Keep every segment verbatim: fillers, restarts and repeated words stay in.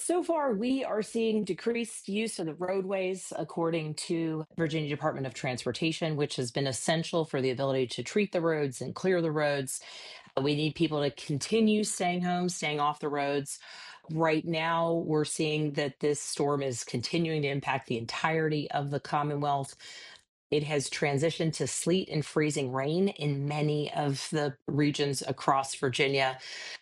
So far, we are seeing decreased use of the roadways, according to Virginia Department of Transportation, which has been essential for the ability to treat the roads and clear the roads. Uh, We need people to continue staying home, staying off the roads. Right now, we're seeing that this storm is continuing to impact the entirety of the Commonwealth. It has transitioned to sleet and freezing rain in many of the regions across Virginia.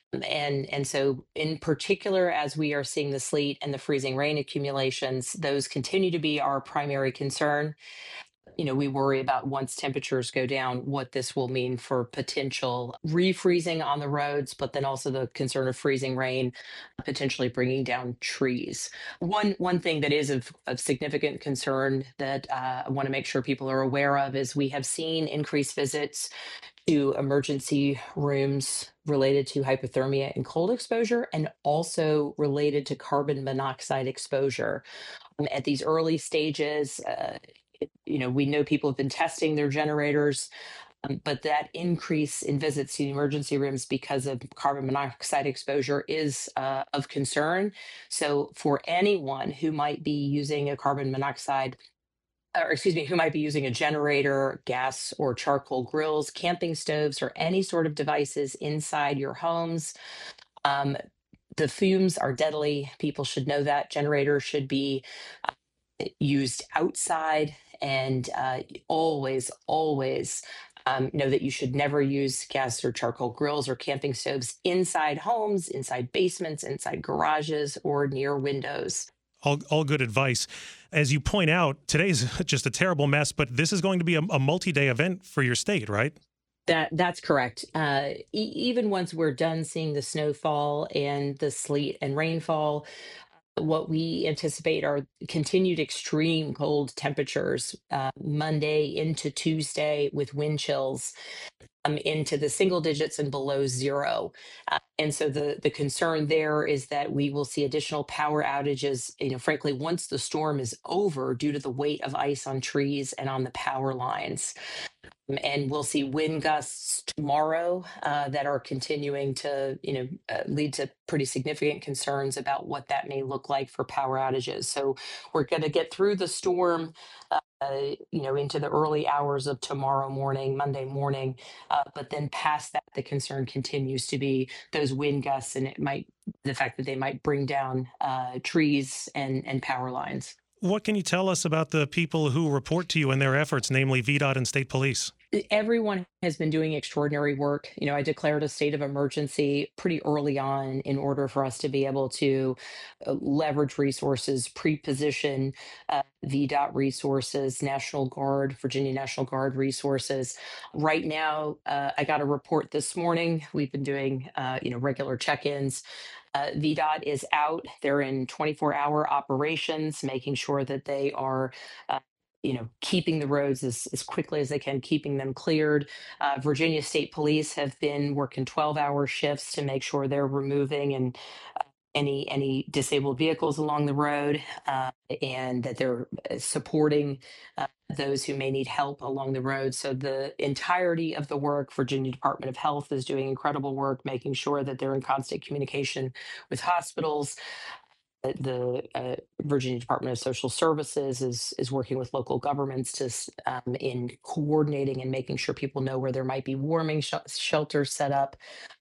And and so in particular, as we are seeing the sleet and the freezing rain accumulations, those continue to be our primary concern. You know, we worry about once temperatures go down, what this will mean for potential refreezing on the roads, but then also the concern of freezing rain potentially bringing down trees. One one thing that is of, of significant concern that uh, I want to make sure people are aware of is we have seen increased visits to emergency rooms related to hypothermia and cold exposure, and also related to carbon monoxide exposure. Um, at these early stages, uh, it- you know, we know people have been testing their generators, um, but that increase in visits to the emergency rooms because of carbon monoxide exposure is uh, of concern. So, for anyone who might be using a carbon monoxide or excuse me, who might be using a generator, gas or charcoal grills, camping stoves, or any sort of devices inside your homes. Um, the fumes are deadly. People should know that. Generators should be uh, used outside, and uh, always, always um, know that you should never use gas or charcoal grills or camping stoves inside homes, inside basements, inside garages, or near windows. All, all good advice. As you point out, today's just a terrible mess, but this is going to be a, a multi-day event for your state, right? That that's correct. Uh, e- even once we're done seeing the snowfall and the sleet and rainfall, what we anticipate are continued extreme cold temperatures uh, Monday into Tuesday with wind chills um, into the single digits and below zero. Uh, and so the the concern there is that we will see additional power outages, you know, frankly, once the storm is over due to the weight of ice on trees and on the power lines. Um, And we'll see wind gusts tomorrow uh, that are continuing to, you know, uh, lead to pretty significant concerns about what that may look like for power outages. So we're going to get through the storm, uh, you know, into the early hours of tomorrow morning, Monday morning. Uh, but then past that, the concern continues to be those wind gusts, and it might the fact that they might bring down uh, trees and and power lines. What can you tell us about the people who report to you and their efforts, namely V DOT and state police? Everyone has been doing extraordinary work. You know, I declared a state of emergency pretty early on in order for us to be able to uh, leverage resources, pre-position uh, V DOT resources, National Guard, Virginia National Guard resources. Right now, uh, I got a report this morning. We've been doing, uh, you know, regular check-ins. Uh, V DOT is out. They're in twenty-four hour operations, making sure that they are uh, you know, keeping the roads as, as quickly as they can, keeping them cleared. Uh, Virginia State Police have been working twelve hour shifts to make sure they're removing and uh, any any disabled vehicles along the road, uh, and that they're uh, supporting uh, those who may need help along the road. So the entirety of the work, Virginia Department of Health is doing incredible work, making sure that they're in constant communication with hospitals. Uh, the uh, Virginia Department of Social Services is is working with local governments to s- um, in coordinating and making sure people know where there might be warming sh- shelters set up.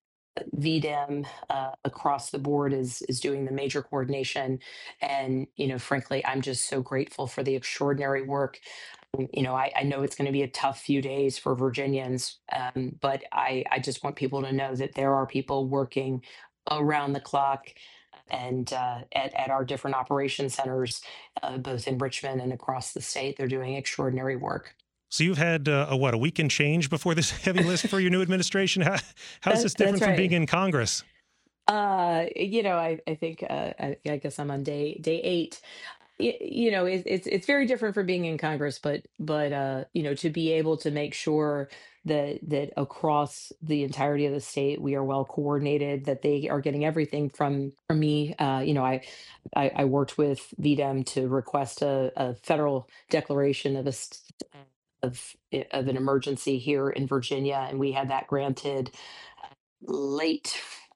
V DEM uh, across the board is is doing the major coordination, and you know, frankly, I'm just so grateful for the extraordinary work. Um, You know, I, I know it's going to be a tough few days for Virginians, um, but I I just want people to know that there are people working around the clock and uh, at, at our different operation centers, uh, both in Richmond and across the state. They're doing extraordinary work. So you've had uh, a what a week and change before this heavy list for your new administration. How, how's That, this that's different from being right. in Congress? Uh, you know, I, I think uh, I, I guess I'm on day day eight. Y- You know, it, it's it's very different from being in Congress, but but uh, you know, to be able to make sure that that across the entirety of the state we are well coordinated, that they are getting everything from from me. Uh, you know, I, I I worked with V DEM to request a, a federal declaration of a st- of of an emergency here in Virginia, and we had that granted late.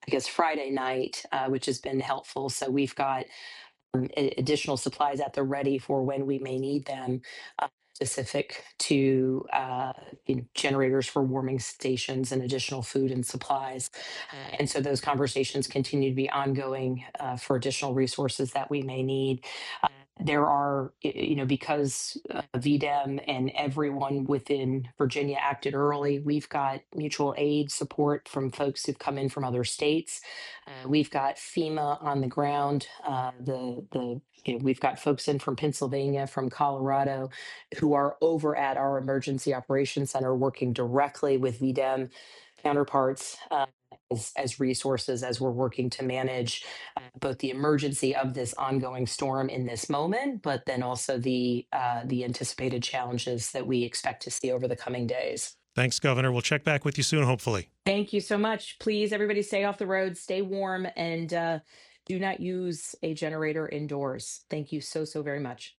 I guess, Friday night, uh, which has been helpful. So we've got um, a- additional supplies at the ready for when we may need them, uh, specific to uh, you know, generators for warming stations and additional food and supplies. Uh, and so those conversations continue to be ongoing uh, for additional resources that we may need. Uh, there are, y- you know, because uh, V D E M and everyone within Virginia acted early, we've got mutual aid support from folks who've come in from other states. Uh, we've got FEMA on the ground. Uh, the the you know, we've got folks in from Pennsylvania, from Colorado, who are over at our emergency operations center working directly with V D E M counterparts uh, as, as resources as we're working to manage uh, both the emergency of this ongoing storm in this moment, but then also the uh, the anticipated challenges that we expect to see over the coming days. Thanks, Governor. We'll check back with you soon, hopefully. Thank you so much. Please, everybody, stay off the road, stay warm, and uh, do not use a generator indoors. Thank you so, so very much.